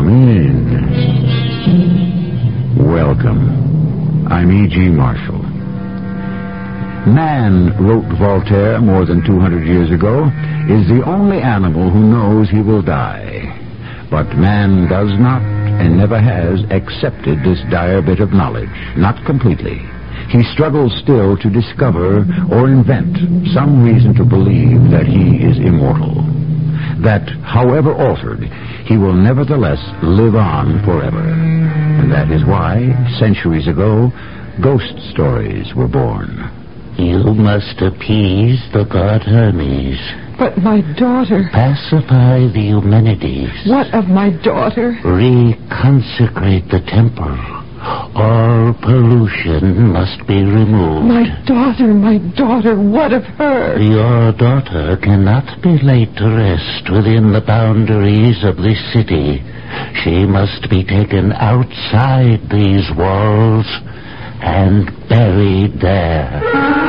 Come in. Welcome. I'm E.G. Marshall. Man, wrote Voltaire more than 200 years ago, is the only animal who knows he will die. But man does not, and never has, accepted this dire bit of knowledge, not completely. He struggles still to discover or invent some reason to believe that he is immortal. That, however altered, he will nevertheless live on forever. And that is why, centuries ago, ghost stories were born. You must appease the god Hermes. But my daughter... Pacify the Eumenides. What of my daughter? Reconsecrate the temple. All pollution must be removed. My daughter, what of her? Your daughter cannot be laid to rest within the boundaries of this city. She must be taken outside these walls and buried there.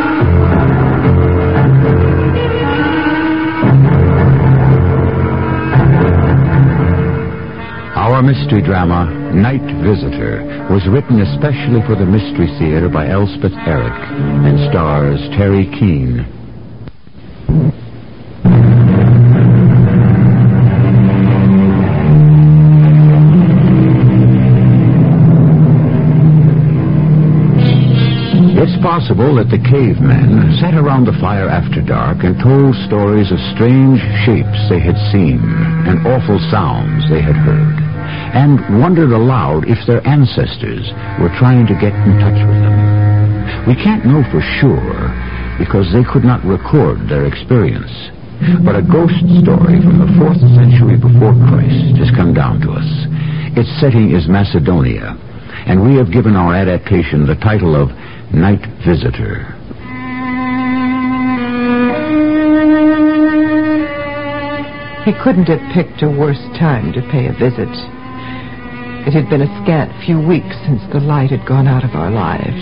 Our mystery drama, Night Visitor, was written especially for the Mystery Theater by Elspeth Eric and stars Terry Keane. It's possible that the cavemen sat around the fire after dark and told stories of strange shapes they had seen and awful sounds they had heard, and wondered aloud if their ancestors were trying to get in touch with them. We can't know for sure because they could not record their experience, but a ghost story from the 4th century before Christ has come down to us. Its setting is Macedonia, and we have given our adaptation the title of Night Visitor. He couldn't have picked a worse time to pay a visit. It had been a scant few weeks since the light had gone out of our lives.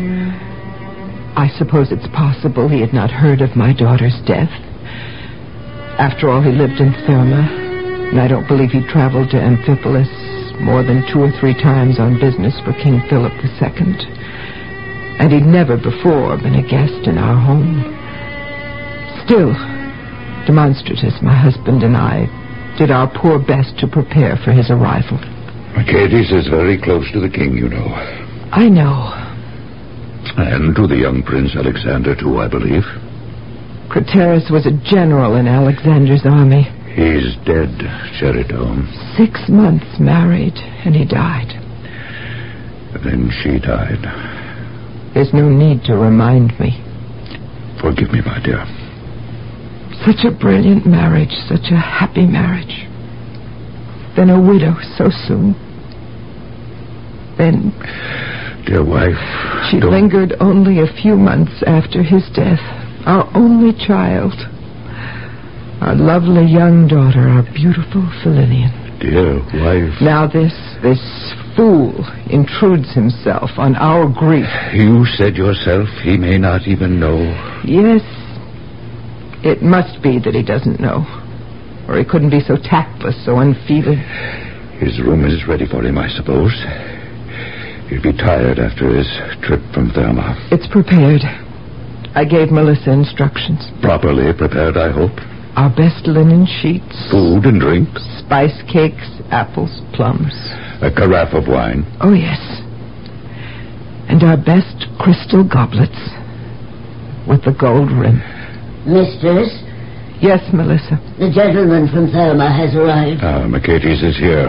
I suppose it's possible he had not heard of my daughter's death. After all, he lived in Therma, and I don't believe he traveled to Amphipolis more than 2 or 3 times on business for King Philip II. And he'd never before been a guest in our home. Still, Demonstratus, my husband, and I did our poor best to prepare for his arrival. Mercedes is very close to the king, you know. I know. And to the young Prince Alexander, too, I believe. Craterus was a general in Alexander's army. He's dead, Sheridan. 6 months married, and he died. Then she died. There's no need to remind me. Forgive me, my dear. Such a brilliant marriage, such a happy marriage. Then a widow so soon. Then... Dear wife... She lingered only a few months after his death. Our only child. Our lovely young daughter, our beautiful Philinian. Dear wife... Now this fool intrudes himself on our grief. You said yourself he may not even know. Yes. It must be that he doesn't know. Or he couldn't be so tactless, so unfeeling. His room is ready for him, I suppose. He'll be tired after his trip from Therma. It's prepared. I gave Melissa instructions. Properly prepared, I hope. Our best linen sheets. Food and drink. Spice cakes, apples, plums. A carafe of wine. Oh, yes. And our best crystal goblets with the gold rim. Mistress? Yes, Melissa. The gentleman from Therma has arrived. Mercedes is here.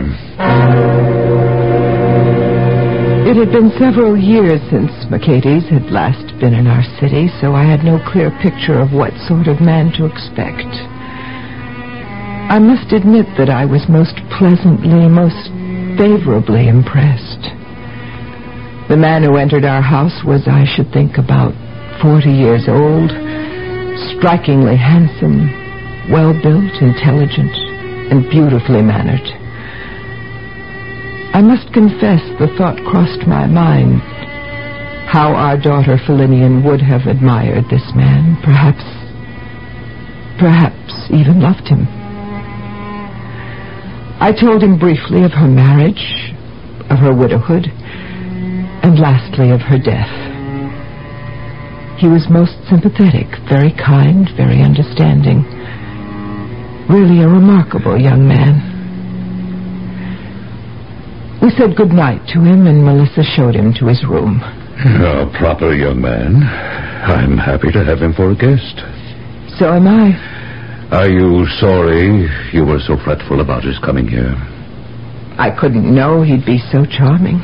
It had been several years since Mercedes had last been in our city, so I had no clear picture of what sort of man to expect. I must admit that I was most pleasantly, most favorably impressed. The man who entered our house was, I should think, about 40 years old, strikingly handsome, well-built, intelligent, and beautifully mannered. I must confess the thought crossed my mind how our daughter Philinian would have admired this man, perhaps even loved him. I told him briefly of her marriage, of her widowhood, and lastly of her death. He was most sympathetic, very kind, very understanding. Really a remarkable young man. We said good night to him, and Melissa showed him to his room. A proper young man. I'm happy to have him for a guest. So am I. Are you sorry you were so fretful about his coming here? I couldn't know he'd be so charming.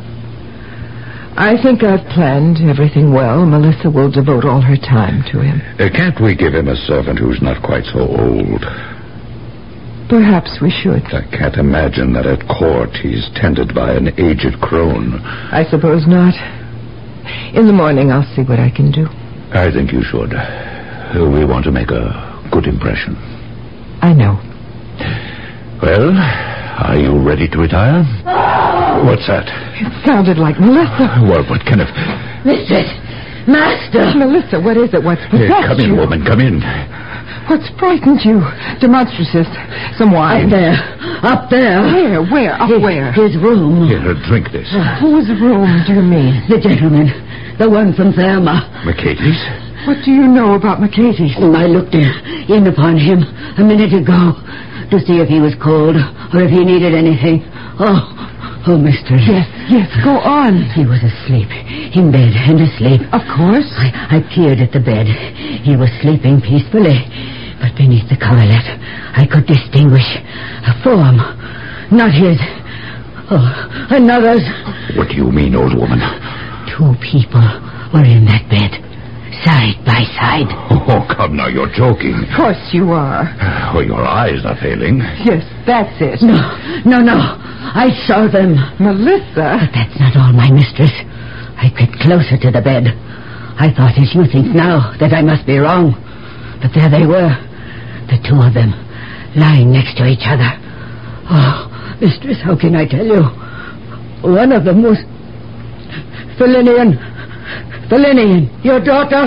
I think I've planned everything well. Melissa will devote all her time to him. Can't we give him a servant who's not quite so old? Perhaps we should. I can't imagine that at court he's tended by an aged crone. I suppose not. In the morning I'll see what I can do. I think you should. We want to make a good impression. I know. Well, are you ready to retire? What's that? It sounded like Melissa. What kind of... Mistress! Master! Melissa, what is it? What's Hey, possessed come in, you? woman, come in. What's frightened you? Demonstratus. Some wine. Up there. Where? Up where? His room. Here, drink this. Whose room do you mean? The gentleman. The one from Thelma. Mercedes? What do you know about Mercedes? I looked in upon him a minute ago to see if he was cold or if he needed anything. Oh, mistress. Yes, go on. He was asleep, in bed and asleep. Of course. I peered at the bed. He was sleeping peacefully, but beneath the coverlet I could distinguish a form. Not his. Another's. What do you mean, old woman? 2 people were in that bed, side by side. Oh, come now, you're joking. Of course you are. Oh, your eyes are failing. Yes, that's it. No. I saw them. Melissa. But that's not all, my mistress. I crept closer to the bed. I thought, as you think now, that I must be wrong. But there they were, the 2 of them, lying next to each other. Oh, mistress, how can I tell you? One of them was Philinian, your daughter.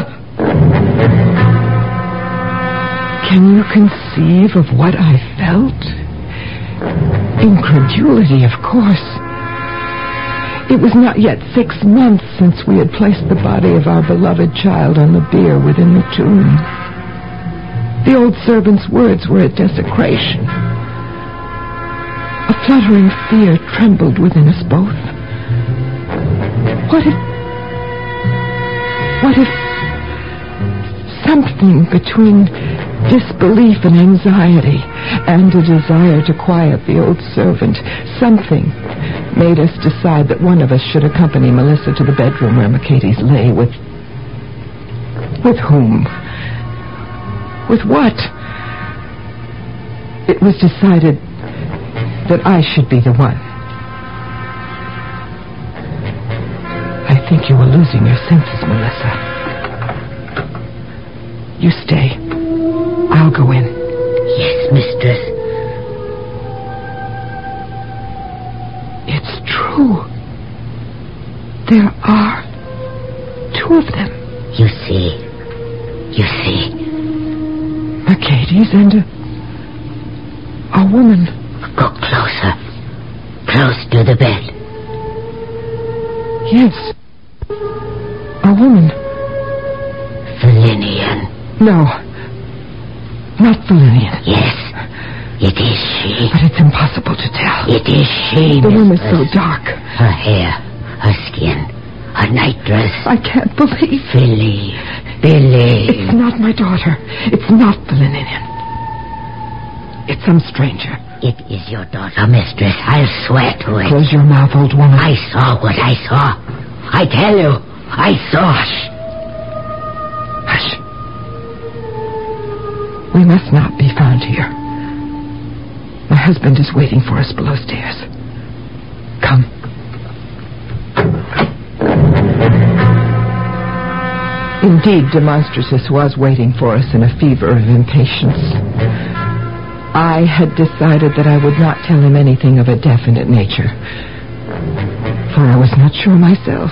Can you conceive of what I felt? Incredulity, of course. It was not yet 6 months since we had placed the body of our beloved child on the bier within the tomb. The old servant's words were a desecration. A fluttering fear trembled within us both. What if something between disbelief and anxiety and a desire to quiet the old servant, something made us decide that one of us should accompany Melissa to the bedroom where Mercedes lay with whom? With what? It was decided that I should be the one. I think you are losing your senses, Melissa. You stay. I'll go in. Yes, mistress. It's true. There are 2 of them. You see. Mercedes and a woman. Go closer. Close to the bed. Yes. A woman. Philinian. No. Not Philinian. Yes. It is she. But it's impossible to tell. It is she, The room is so mistress. dark. Her hair, her skin, her nightdress. I can't believe. Believe. It's not my daughter. It's not Philinian. It's some stranger. It is your daughter, mistress. I'll swear to it. Close your mouth, old woman. I saw what I saw. I tell you, I saw. Hush. We must not be found here. My husband is waiting for us below stairs. Come. Indeed, Demonstratus was waiting for us in a fever of impatience. I had decided that I would not tell him anything of a definite nature, for I was not sure myself.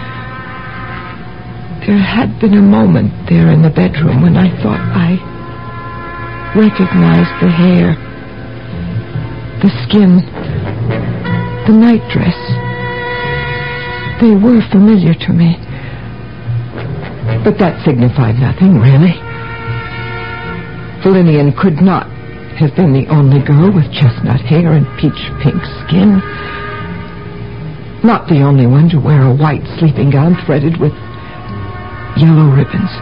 There had been a moment there in the bedroom when I thought I recognized the hair. the skin, the nightdress. They were familiar to me. But that signified nothing, really. Valinian could not have been the only girl with chestnut hair and peach-pink skin. Not the only one to wear a white sleeping gown threaded with yellow ribbons.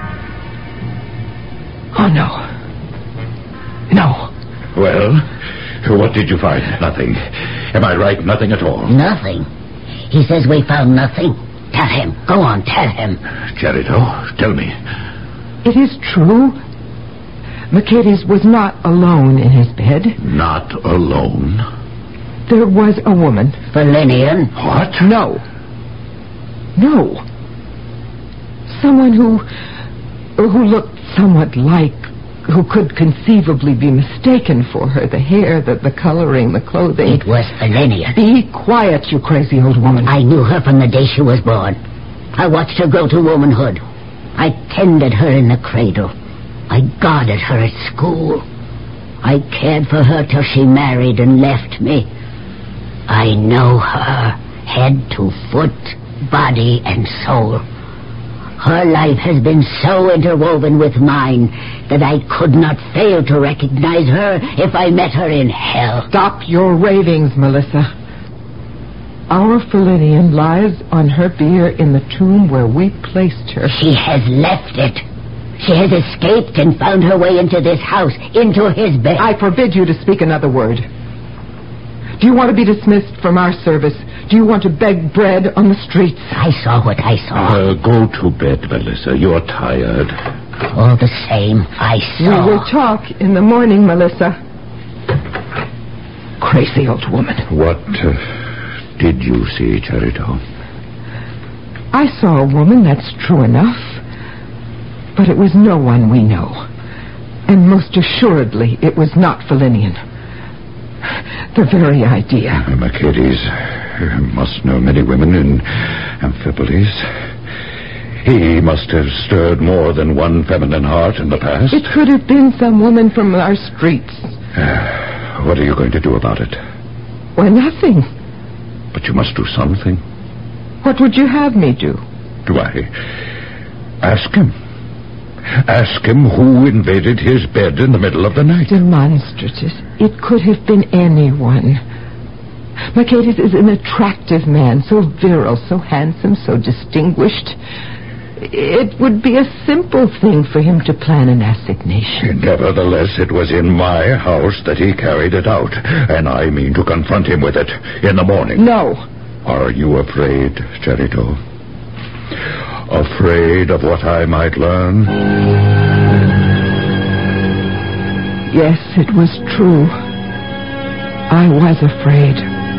Oh, no. No. Well, what did you find? Nothing. Am I right? Nothing at all? Nothing. He says we found nothing. Tell him. Go on, tell him. Charito, tell me. It is true. Mercedes was not alone in his bed. Not alone? There was a woman. Valinian? What? No. No. Someone who looked somewhat like, who could conceivably be mistaken for her. The hair, the coloring, the clothing. It was Valinian. Be quiet, you crazy old woman. I knew her from the day she was born. I watched her grow to womanhood. I tended her in the cradle. I guarded her at school. I cared for her till she married and left me. I know her, head to foot, body and soul. Her life has been so interwoven with mine that I could not fail to recognize her if I met her in hell. Stop your ravings, Melissa. Our Valinian lies on her bier in the tomb where we placed her. She has left it. She has escaped and found her way into this house, into his bed. I forbid you to speak another word. Do you want to be dismissed from our service? Do you want to beg bread on the streets? I saw what I saw. Go to bed, Melissa. You're tired. All the same, I saw. We will talk in the morning, Melissa. Crazy old woman. What did you see, Charito? I saw a woman, that's true enough. But it was no one we know. And most assuredly, it was not Valinian. The very idea. Mercedes must know many women in Amphipolis. He must have stirred more than one feminine heart in the past. It could have been some woman from our streets. What are you going to do about it? Why, nothing. But you must do something. What would you have me do? Do I ask him? Ask him who invaded his bed in the middle of the night. Demonstrative. It could have been anyone. Mercedes is an attractive man, so virile, so handsome, so distinguished. It would be a simple thing for him to plan an assignation. Nevertheless, it was in my house that he carried it out, and I mean to confront him with it in the morning. No. Are you afraid, Charito? Afraid of what I might learn? Yes, it was true. I was afraid.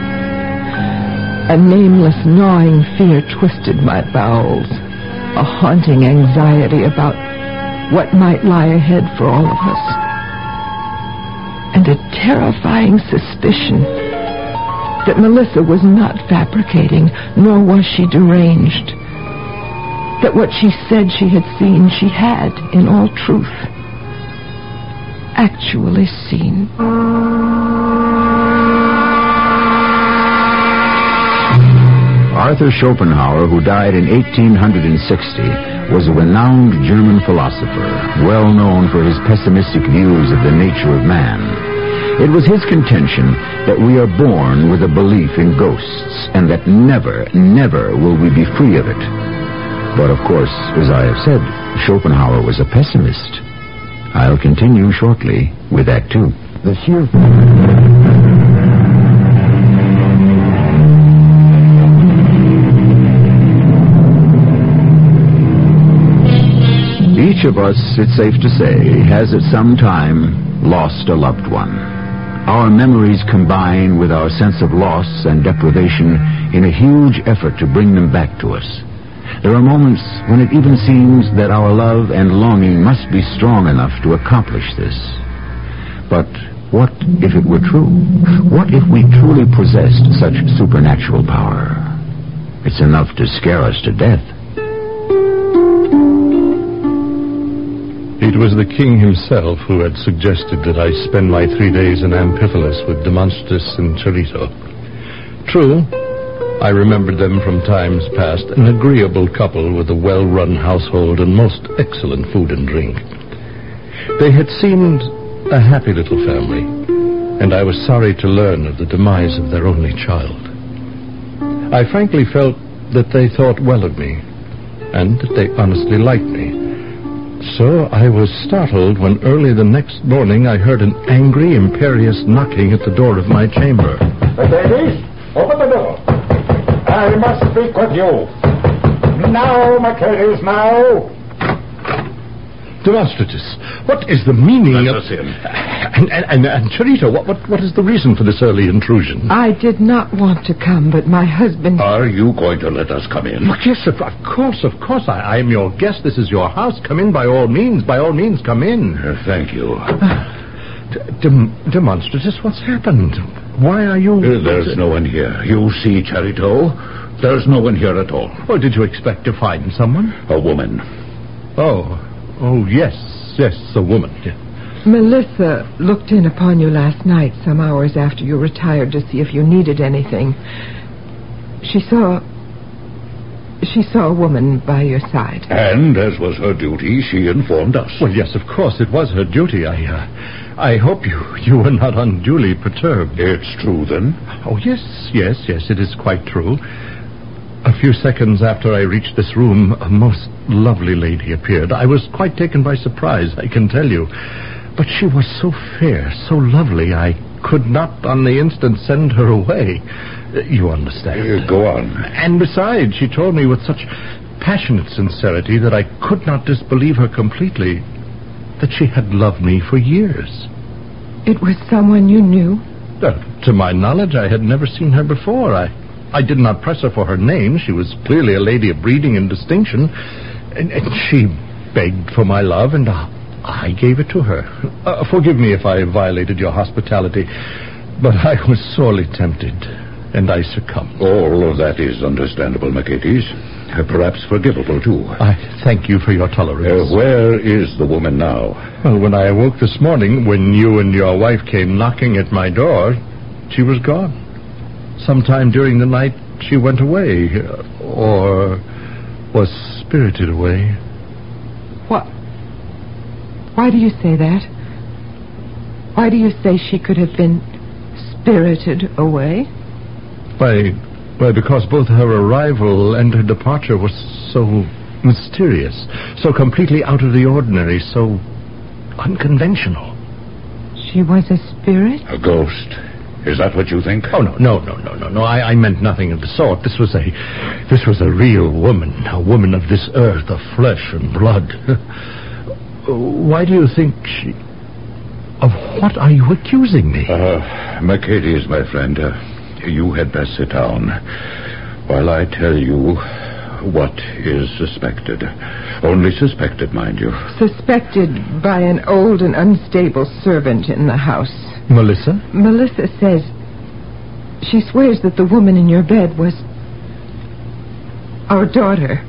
A nameless, gnawing fear twisted my bowels. A haunting anxiety about what might lie ahead for all of us. And a terrifying suspicion that Melissa was not fabricating, nor was she deranged. That what she said she had seen, she had, in all truth, actually seen. Arthur Schopenhauer, who died in 1860, was a renowned German philosopher, well known for his pessimistic views of the nature of man. It was his contention that we are born with a belief in ghosts, and that never, never will we be free of it. But, of course, as I have said, Schopenhauer was a pessimist. I'll continue shortly with Act Two. The sheer... Each of us, it's safe to say, has at some time lost a loved one. Our memories combine with our sense of loss and deprivation in a huge effort to bring them back to us. There are moments when it even seems that our love and longing must be strong enough to accomplish this. But what if it were true? What if we truly possessed such supernatural power? It's enough to scare us to death. It was the king himself who had suggested that I spend my 3 days in Amphipolis with Demonstratus and Charito. True, I remembered them from times past, an agreeable couple with a well-run household and most excellent food and drink. They had seemed a happy little family, and I was sorry to learn of the demise of their only child. I frankly felt that they thought well of me, and that they honestly liked me. So I was startled when early the next morning I heard an angry, imperious knocking at the door of my chamber. Mercedes, open the door. I must speak with you. Now, Mercedes, now. Demonstratus, what is the meaning Let of... us in. And Charito, what is the reason for this early intrusion? I did not want to come, but my husband... Are you going to let us come in? Yes, of course. I am your guest. This is your house. Come in by all means. By all means, come in. Thank you. Demonstratus, what's happened? Why are you... There's no one here. You see, Charito, there's no one here at all. Oh, did you expect to find someone? A woman. Oh, yes, a woman. Yeah. Melissa looked in upon you last night, some hours after you retired, to see if you needed anything. She saw a woman by your side. And, as was her duty, she informed us. Well, yes, of course, it was her duty. I hope you were not unduly perturbed. It's true, then? Oh, yes, it is quite true. A few seconds after I reached this room, a most lovely lady appeared. I was quite taken by surprise, I can tell you. But she was so fair, so lovely, I could not on the instant send her away. You understand. Go on. And besides, she told me with such passionate sincerity that I could not disbelieve her completely, that she had loved me for years. It was someone you knew? To my knowledge, I had never seen her before. I did not press her for her name. She was clearly a lady of breeding and distinction. And she begged for my love, and I gave it to her. Forgive me if I violated your hospitality, but I was sorely tempted, and I succumbed. All of that is understandable, Mercedes. Perhaps forgivable, too. I thank you for your tolerance. Where is the woman now? Well, when I awoke this morning, when you and your wife came knocking at my door, she was gone. Sometime during the night, she went away, or was spirited away. What? Why do you say that? Why do you say she could have been spirited away? Why, because both her arrival and her departure was so mysterious, so completely out of the ordinary, so unconventional. She was a spirit? A ghost. Is that what you think? Oh, no. I meant nothing of the sort. This was a real woman, a woman of this earth, of flesh and blood. Why do you think she... Of what are you accusing me? Mercedes, my friend, you had best sit down while I tell you what is suspected. Only suspected, mind you. Suspected by an old and unstable servant in the house. Melissa? Melissa says... She swears that the woman in your bed was... our daughter.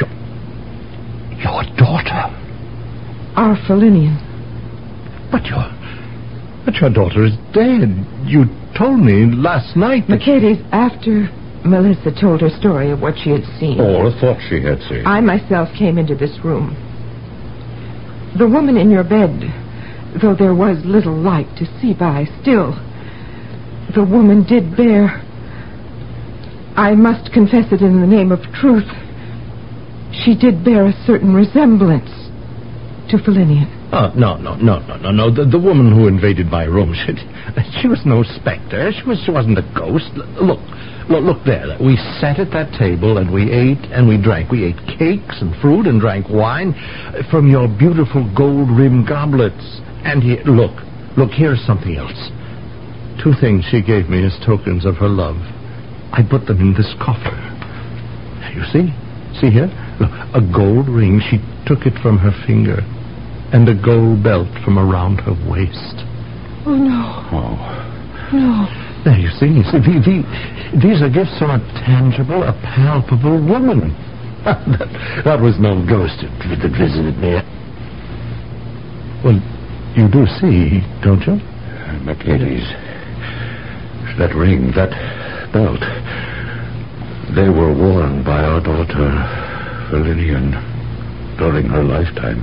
Your daughter? Our Felinian. But your daughter is dead. You told me last night that... Mercedes, after Melissa told her story of what she had seen... Or thought she had seen. I myself came into this room. The woman in your bed, though there was little light to see by, still, the woman did bear... I must confess it in the name of truth. She did bear a certain resemblance to Felinian. Oh, no. The woman who invaded my room, she was no specter. She wasn't a ghost. Look there. We sat at that table and we ate and we drank. We ate cakes and fruit and drank wine from your beautiful gold-rimmed goblets. And here, look, here's something else. 2 things she gave me as tokens of her love. I put them in this coffer. You see? See here? Look, a gold ring. She took it from her finger. And a gold belt from around her waist. Oh, no. Oh. No. There, you see. These are gifts from a tangible, a palpable woman. That was no ghost that visited me. Well, you do see, don't you? Mercedes, that ring, that belt, they were worn by our daughter, Valinian, during her lifetime.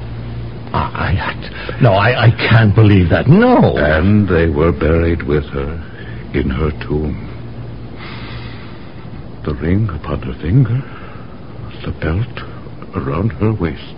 I can't believe that. No. And they were buried with her in her tomb. The ring upon her finger, the belt around her waist.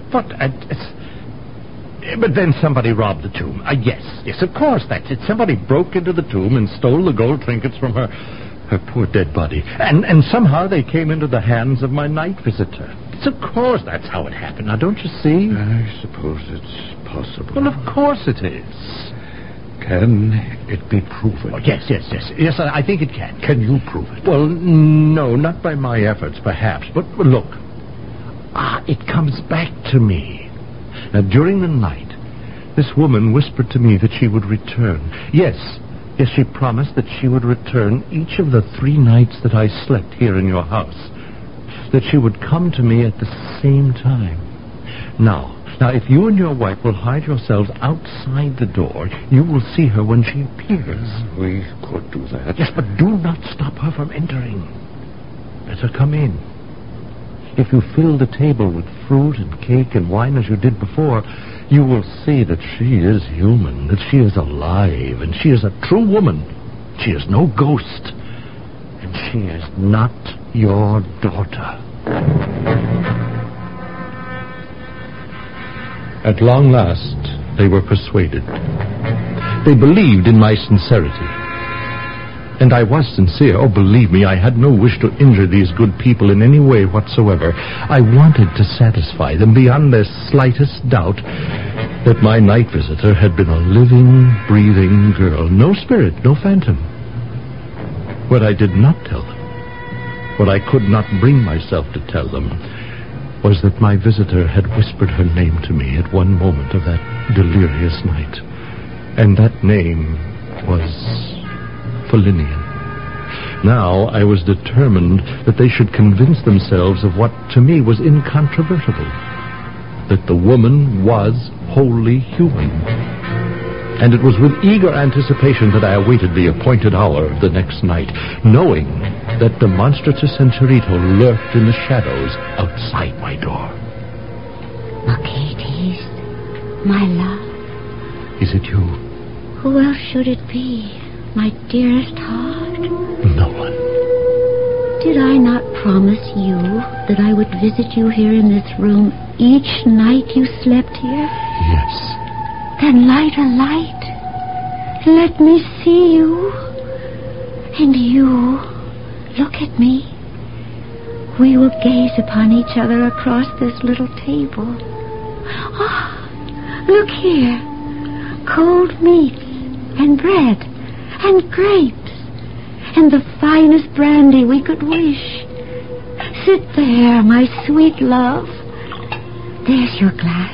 But then somebody robbed the tomb. Yes, of course, that's it. Somebody broke into the tomb and stole the gold trinkets from her poor dead body. And somehow they came into the hands of my night visitor. Of course that's how it happened. Now, don't you see? I suppose it's possible. Well, of course it is. Can it be proven? Oh, yes, I think it can. Can you prove it? Well, no, not by my efforts, perhaps. But look, it comes back to me. Now, during the night, this woman whispered to me that she would return. Yes, she promised that she would return each of the 3 nights that I slept here in your house. That she would come to me at the same time. Now, if you and your wife will hide yourselves outside the door, you will see her when she appears. We could do that. Yes, but do not stop her from entering. Let her come in. If you fill the table with fruit and cake and wine as you did before, you will see that she is human, that she is alive, and she is a true woman. She is no ghost. And she is not your daughter. At long last, they were persuaded. They believed in my sincerity. And I was sincere. Oh, believe me, I had no wish to injure these good people in any way whatsoever. I wanted to satisfy them beyond their slightest doubt that my night visitor had been a living, breathing girl. No spirit, no phantom. What I did not tell them, what I could not bring myself to tell them, was that my visitor had whispered her name to me at one moment of that delirious night. And that name was Valinian. Now I was determined that they should convince themselves of what to me was incontrovertible, that the woman was wholly human. And it was with eager anticipation that I awaited the appointed hour of the next night, knowing that Demonstratus and Charito lurked in the shadows outside my door. Mercedes, my love. Is it you? Who else should it be, my dearest heart? No one. Did I not promise you that I would visit you here in this room each night you slept here? Yes. Then light a light. Let me see you. And you, look at me. We will gaze upon each other across this little table. Ah, look here. Cold meats and bread and grapes and the finest brandy we could wish. Sit there, my sweet love. There's your glass.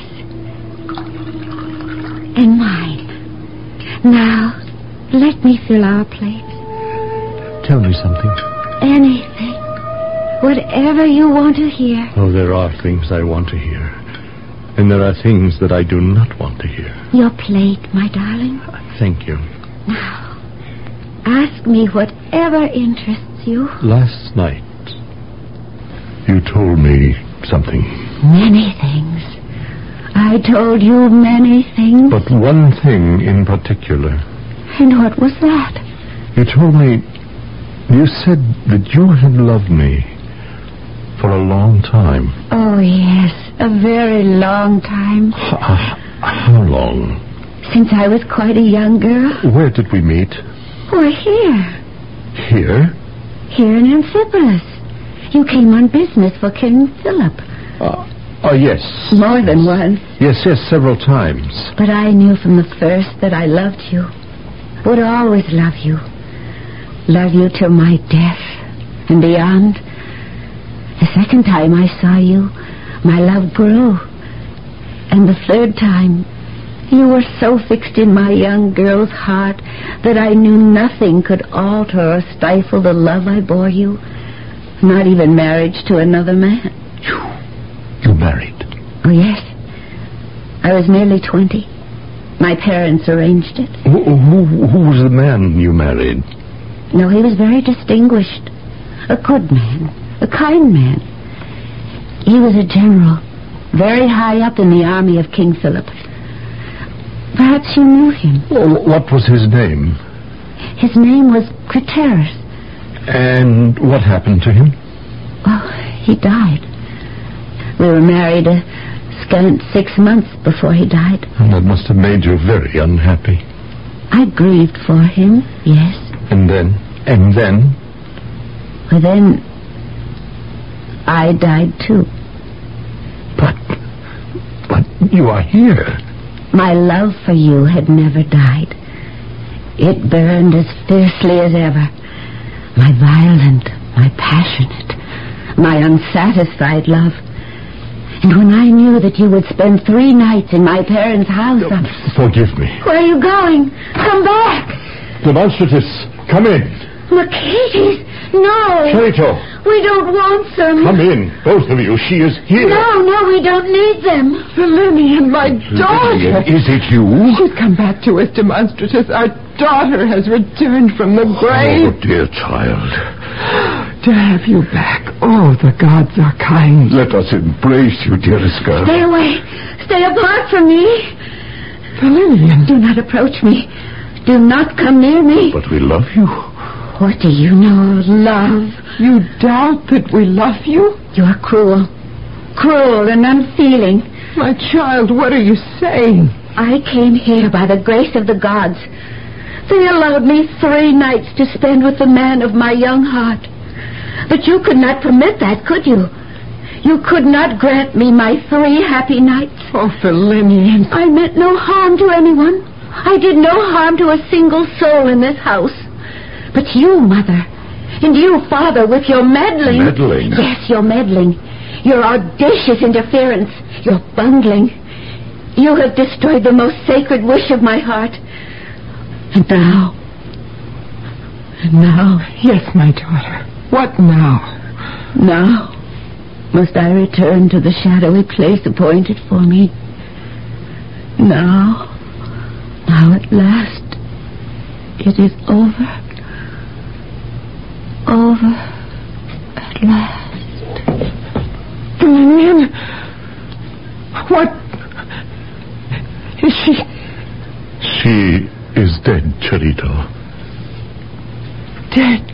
And mine. Now, let me fill our plates. Tell me something. Anything. Whatever you want to hear. Oh, there are things I want to hear. And there are things that I do not want to hear. Your plate, my darling. Thank you. Now, ask me whatever interests you. Last night, you told me something. Many things. I told you many things. But one thing in particular. And what was that? You told me... You said that you had loved me for a long time. Oh, yes. A very long time. How long? Since I was quite a young girl. Where did we meet? Why, here. Here? Here in Amphipolis. You came on business for King Philip. Oh, yes. More than once. Yes, several times. But I knew from the first that I loved you. Would always love you. Love you till my death and beyond. The second time I saw you, my love grew. And the third time, you were so fixed in my young girl's heart that I knew nothing could alter or stifle the love I bore you. Not even marriage to another man. You married? Oh, yes. I was nearly 20. My parents arranged it. Who was the man you married? No, he was very distinguished. A good man. A kind man. He was a general, very high up in the army of King Philip. Perhaps you knew him. What was his name? His name was Craterus. And what happened to him? Oh, he died. We were married a scant 6 months before he died. That must have made you very unhappy. I grieved for him, yes. And then? Well, then, I died too. But you are here. My love for you had never died. It burned as fiercely as ever. My violent, my passionate, my unsatisfied love. And when I knew that you would spend 3 nights in my parents' house... Forgive me. Where are you going? Come back! Demonstratus, come in. Mercedes, no! Charito. We don't want them. Come in, both of you. She is here. No, we don't need them. Lillian, my daughter. Is it you? She's come back to us, Demonstratus. Our daughter has returned from the grave. Oh, dear child. To have you back. Oh, the gods are kind. Let us embrace you, dearest girl. Stay away. Stay apart from me. Lillian. Do not approach me. Do not come near me. But we love you. What do you know of love? You doubt that we love you? You are cruel. Cruel and unfeeling. My child, what are you saying? I came here by the grace of the gods. They allowed me 3 nights to spend with the man of my young heart. But you could not permit that, could you? You could not grant me my 3 happy nights. Oh, Lillian. I meant no harm to anyone. I did no harm to a single soul in this house. But you, Mother, and you, Father, with your meddling... Meddling? Yes, your meddling. Your audacious interference. Your bungling. You have destroyed the most sacred wish of my heart. And now... Yes, my daughter. What now? Now must I return to the shadowy place appointed for me. Now at last, it is over. Over at last. Lillian, what? Is she... She is dead, Charito. Dead?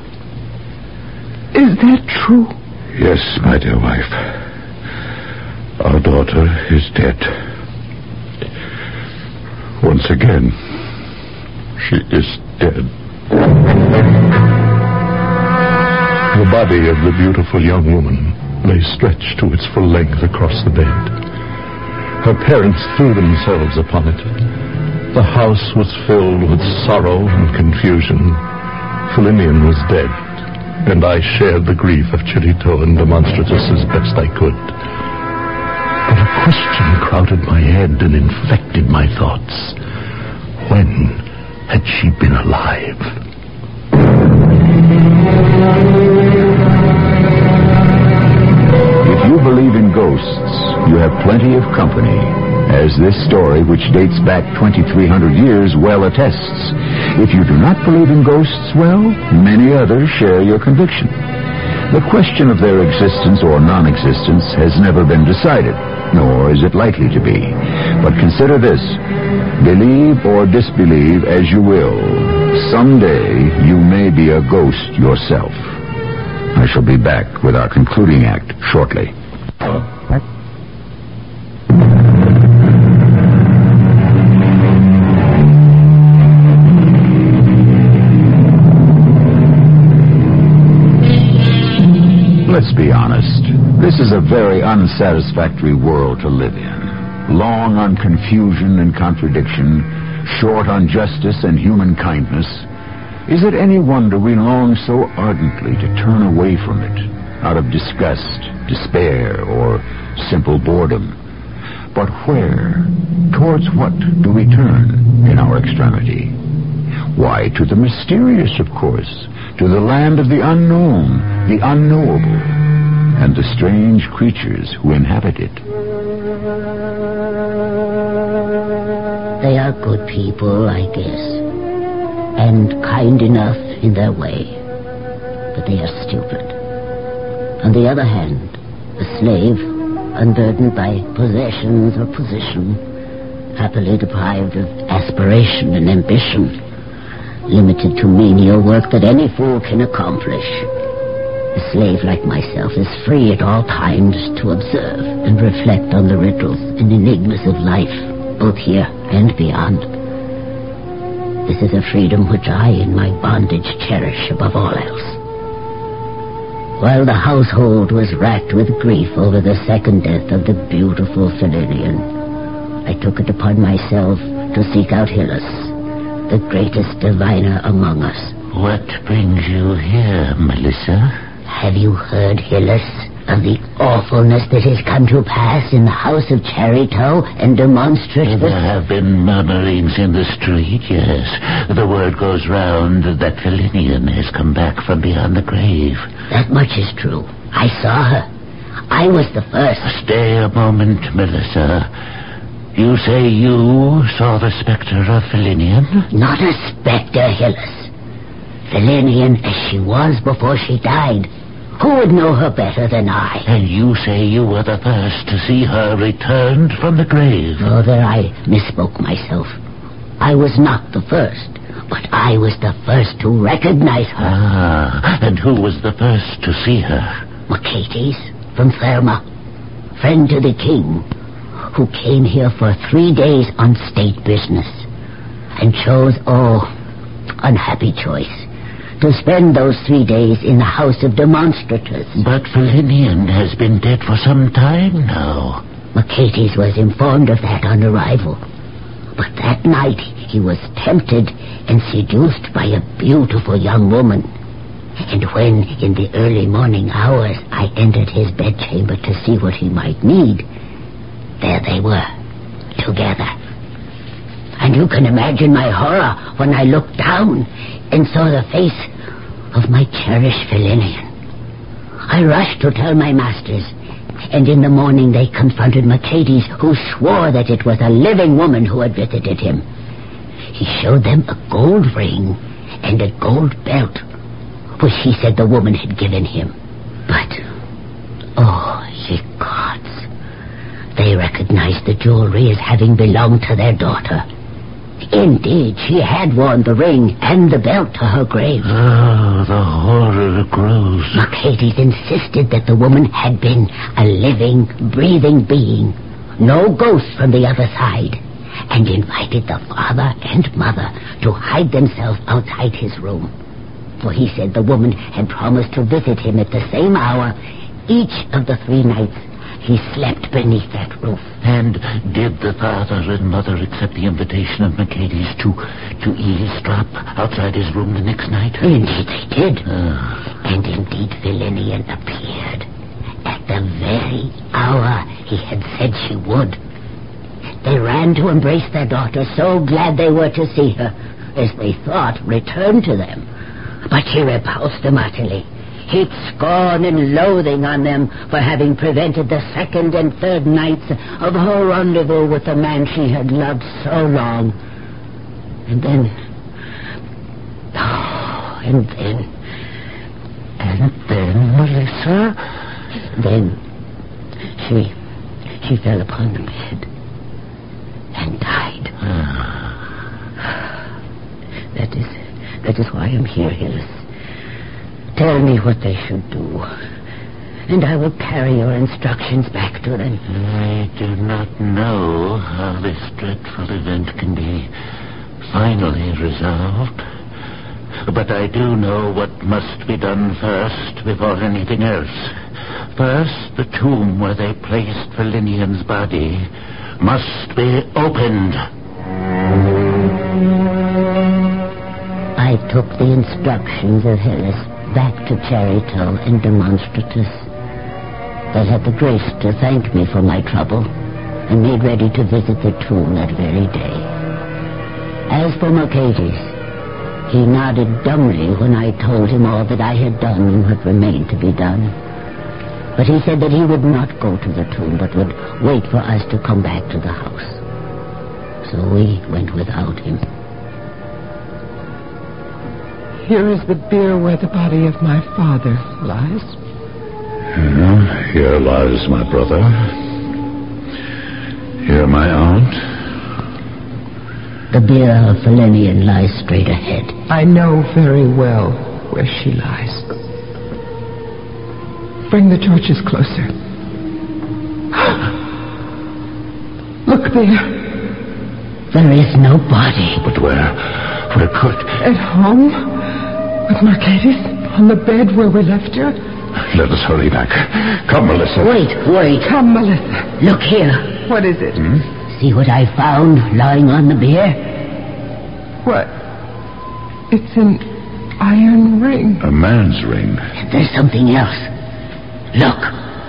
Is that true? Yes, my dear wife. Our daughter is dead. Once again, she is dead. The body of the beautiful young woman lay stretched to its full length across the bed. Her parents threw themselves upon it. The house was filled with sorrow and confusion. Lillian was dead, and I shared the grief of Charito and Demonstratus as best I could. But a question crowded my head and infected my thoughts. When had she been alive? If you believe in ghosts, you have plenty of company, as this story, which dates back 2,300 years, well attests. If you do not believe in ghosts, well, many others share your conviction. The question of their existence or non-existence has never been decided, nor is it likely to be. But consider this. Believe or disbelieve as you will, someday you may be a ghost yourself. I shall be back with our concluding act shortly. Let's be honest. This is a very unsatisfactory world to live in. Long on confusion and contradiction, short on justice and human kindness. Is it any wonder we long so ardently to turn away from it, out of disgust, despair, or simple boredom? But where, towards what do we turn in our extremity? Why, to the mysterious, of course, to the land of the unknown, the unknowable, and the strange creatures who inhabit it. They are good people, I guess, and kind enough in their way, but they are stupid. On the other hand, a slave, unburdened by possessions or position, happily deprived of aspiration and ambition, limited to menial work that any fool can accomplish. A slave like myself is free at all times to observe and reflect on the riddles and enigmas of life, both here and beyond. This is a freedom which I, in my bondage, cherish above all else. While the household was racked with grief over the second death of the beautiful Felinian, I took it upon myself to seek out Hylas, the greatest diviner among us. What brings you here, Melissa? Have you heard, Hylas, of the awfulness that has come to pass in the house of Charito and Demonstratus? There have been murmurings in the street, yes. The word goes round that Felinian has come back from beyond the grave. That much is true. I saw her. I was the first. Stay a moment, Melissa. You say you saw the specter of Felinian? Not a specter, Hylas. Felinian as she was before she died. Who would know her better than I? And you say you were the first to see her returned from the grave? Oh, there I misspoke myself. I was not the first, but I was the first to recognize her. Ah, and who was the first to see her? Mercates from Therma, friend to the king, who came here for 3 days on state business, and chose, unhappy choice, to spend those 3 days in the house of Demonstratus. But Felinian has been dead for some time now. Mercates was informed of that on arrival. But that night he was tempted and seduced by a beautiful young woman. And when, in the early morning hours, I entered his bedchamber to see what he might need, there they were, together. And you can imagine my horror when I looked down and saw the face of my cherished Felinian. I rushed to tell my masters, and in the morning they confronted Mercates, who swore that it was a living woman who had visited him. He showed them a gold ring and a gold belt, which he said the woman had given him. But, ye gods, they recognized the jewelry as having belonged to their daughter. Indeed, she had worn the ring and the belt to her grave. Oh, the horror grows. Mercates insisted that the woman had been a living, breathing being, no ghost from the other side, and invited the father and mother to hide themselves outside his room. For he said the woman had promised to visit him at the same hour each of the 3 nights he slept beneath that roof. And did the father and mother accept the invitation of Mercates to eavesdrop outside his room the next night? Indeed they did. And indeed Felinian appeared at the very hour he had said she would. They ran to embrace their daughter, so glad they were to see her, as they thought, return to them. But she repulsed them utterly, heaped scorn and loathing on them for having prevented the 2nd and 3rd nights of her rendezvous with the man she had loved so long. And then, Melissa? Then she fell upon the bed and died. That is why I'm here, Hylas. Tell me what they should do, and I will carry your instructions back to them. I do not know how this dreadful event can be finally resolved, but I do know what must be done first before anything else. First, the tomb where they placed Felinian's body must be opened. I took the instructions of Hylas back to Charito and Demonstratus. They had the grace to thank me for my trouble and made ready to visit the tomb that very day. As for Mercates, he nodded dumbly when I told him all that I had done and what remained to be done. But he said that he would not go to the tomb, but would wait for us to come back to the house. so we went without him. Here is the bier where the body of my father lies. Here lies my brother. Here my aunt. The bier of Valenian lies straight ahead. I know very well where she lies. Bring the torches closer. Look there. There is no body. But where? Where could? At home? With Mercedes? On the bed where we left her? Let us hurry back. Come, Melissa. Wait. Come, Melissa. Look here. What is it? See what I found lying on the bier? What? It's an iron ring. A man's ring. There's something else. Look.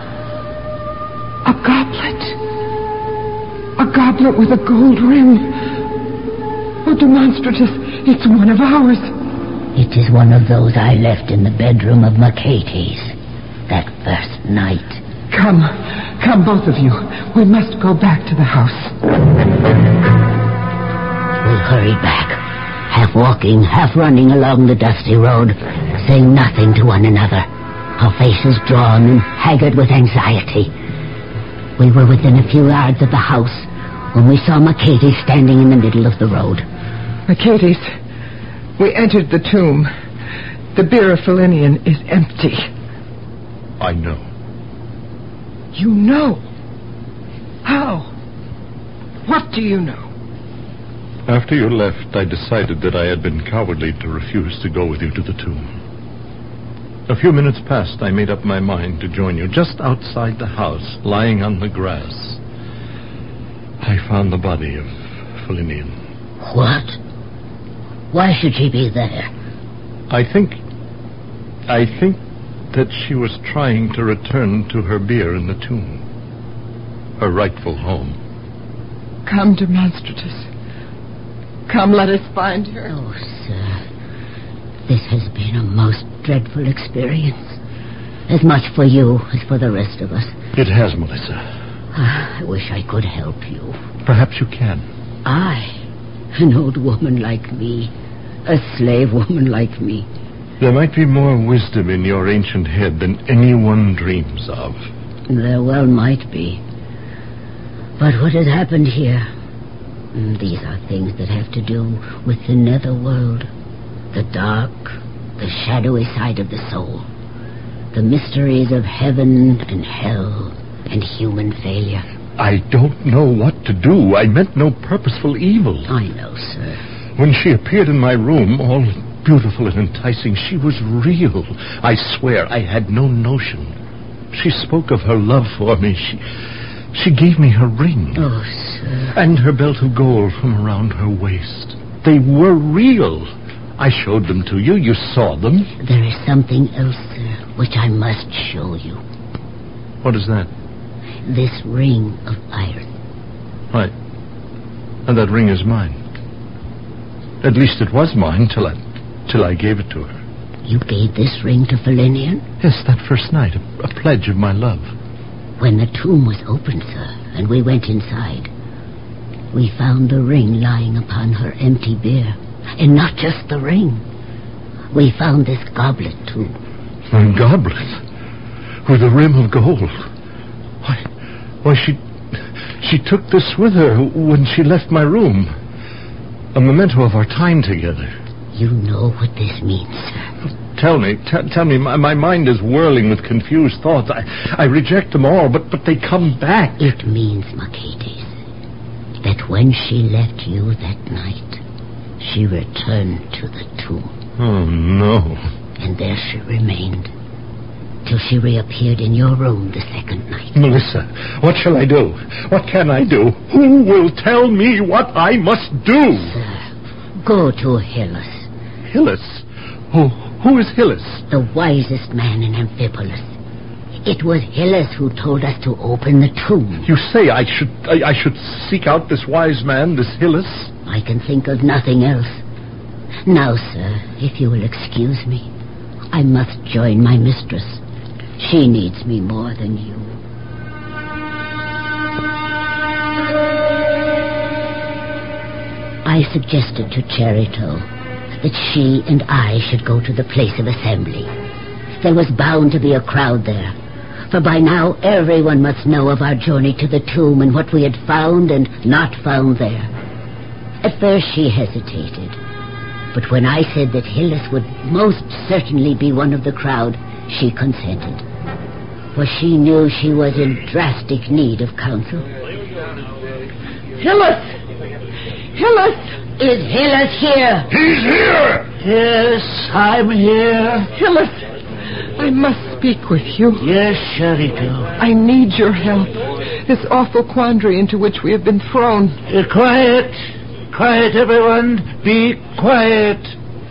A goblet. A goblet with a gold rim. Oh, Demonstratus, it's one of ours. It is one of those I left in the bedroom of Mercedes that first night. Come, both of you. We must go back to the house. We hurried back, half walking, half running along the dusty road, saying nothing to one another, our faces drawn and haggard with anxiety. We were within a few yards of the house when we saw Mercedes standing in the middle of the road. Mercedes, we entered the tomb. The bier of Valenian is empty. I know. You know? How? What do you know? After you left, I decided that I had been cowardly to refuse to go with you to the tomb. A few minutes past, I made up my mind to join you just outside the house, lying on the grass. I found the body of Valenian. What? Why should she be there? I think that she was trying to return to her bier in the tomb. Her rightful home. Come, Demonstratus. Come, let us find her. Oh, sir. This has been a most dreadful experience. As much for you as for the rest of us. It has, Melissa. I wish I could help you. Perhaps you can. I, an old woman like me, a slave woman like me. There might be more wisdom in your ancient head than anyone dreams of. There well might be. But what has happened here? These are things that have to do with the netherworld. The dark, the shadowy side of the soul. The mysteries of heaven and hell and human failure. I don't know what to do. I meant no purposeful evil. I know, sir. When she appeared in my room, all beautiful and enticing, she was real. I swear I had no notion. She spoke of her love for me. She gave me her ring. Oh, sir. And her belt of gold from around her waist. They were real. I showed them to you. You saw them. There is something else, sir, which I must show you. What is that? This ring of iron. Right. And that ring is mine. At least it was mine till I gave it to her. You gave this ring to Valenian? Yes, that first night. A pledge of my love. When the tomb was opened, sir, and we went inside, we found the ring lying upon her empty bier. And not just the ring. We found this goblet, too. A goblet? With a rim of gold? Why, she took this with her when she left my room. A memento of our time together. You know what this means, sir. Tell me. My mind is whirling with confused thoughts. I reject them all, but they come back. It means, Mercedes, that when she left you that night, she returned to the tomb. Oh, no. And there she remained, till she reappeared in your room the second night. Melissa, what shall I do? What can I do? Who will tell me what I must do? Sir, go to Hylas. Hylas? Who is Hylas? The wisest man in Amphipolis. It was Hylas who told us to open the tomb. You say I should seek out this wise man, this Hylas? I can think of nothing else. Now, sir, if you will excuse me, I must join my mistress. She needs me more than you. I suggested to Cherito that she and I should go to the place of assembly. There was bound to be a crowd there, for by now everyone must know of our journey to the tomb and what we had found and not found there. At first she hesitated, but when I said that Hillis would most certainly be one of the crowd, she consented, for she knew she was in drastic need of counsel. Hillis! Hillis! Is Hillis here? He's here! Yes, I'm here. Hillis, I must speak with you. Yes, Cherito. I need your help. This awful quandary into which we have been thrown. Quiet. Quiet, everyone. Be quiet.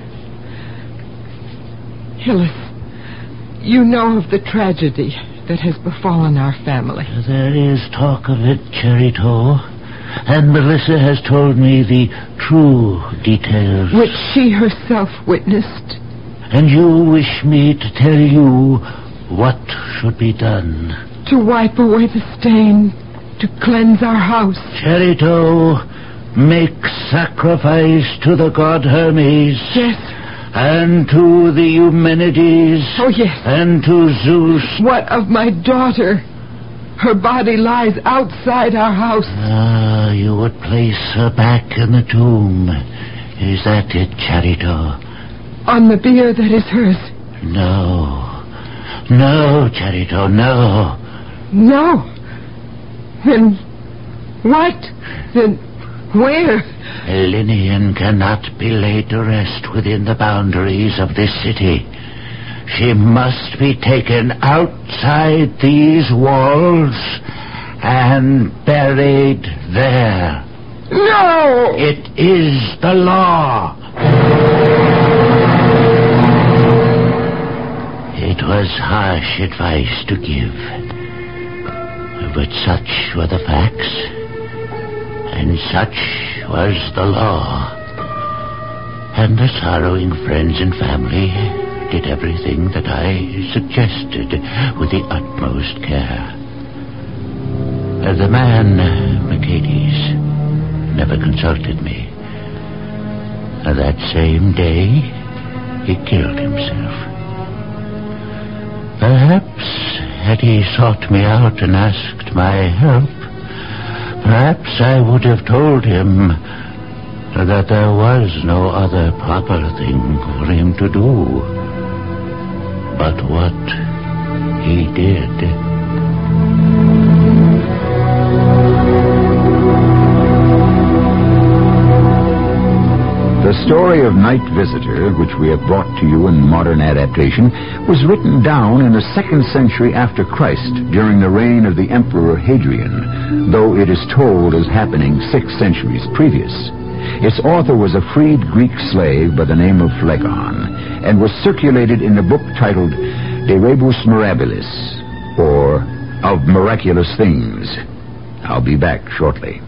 Hillis, you know of the tragedy that has befallen our family. There is talk of it, Cherito. And Melissa has told me the true details. Which she herself witnessed. And you wish me to tell you what should be done. To wipe away the stain. To cleanse our house. Cherito, make sacrifice to the god Hermes. Yes. And to the Eumenides. Oh, yes. And to Zeus. What of my daughter? Her body lies outside our house. Ah, you would place her back in the tomb. Is that it, Cherito? On the bier that is hers. No. No, Cherito, no. No. Then what? Then where? Linian cannot be laid to rest within the boundaries of this city. She must be taken outside these walls and buried there. No! It is the law. It was harsh advice to give, but such were the facts, and such was the law. And the sorrowing friends and family did everything that I suggested with the utmost care. The man, Mercedes, never consulted me. That same day, he killed himself. Perhaps, had he sought me out and asked my help, perhaps I would have told him that there was no other proper thing for him to do. But what he did. The story of Night Visitor, which we have brought to you in modern adaptation, was written down in the 2nd century after Christ during the reign of the Emperor Hadrian, though it is told as happening 6 centuries previous. Its author was a freed Greek slave by the name of Phlegon, and was circulated in a book titled De Rebus Mirabilis, or Of Miraculous Things. I'll be back shortly.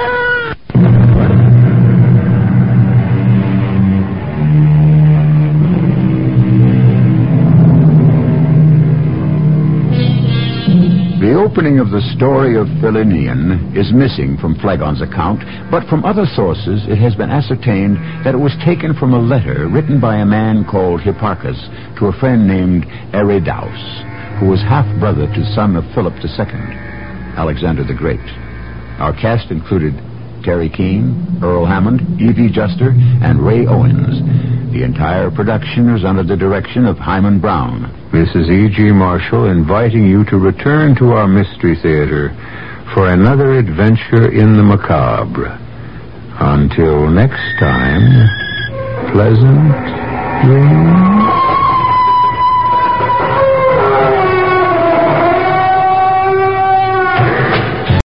The opening of the story of Philinian is missing from Phlegon's account, but from other sources it has been ascertained that it was taken from a letter written by a man called Hipparchus to a friend named Eridaus, who was half-brother to son of Philip II, Alexander the Great. Our cast included Terry Keane, Earl Hammond, E.V. Juster, and Ray Owens. The entire production is under the direction of Hyman Brown. This is E.G. Marshall inviting you to return to our Mystery Theater for another adventure in the macabre. Until next time, pleasant dreams.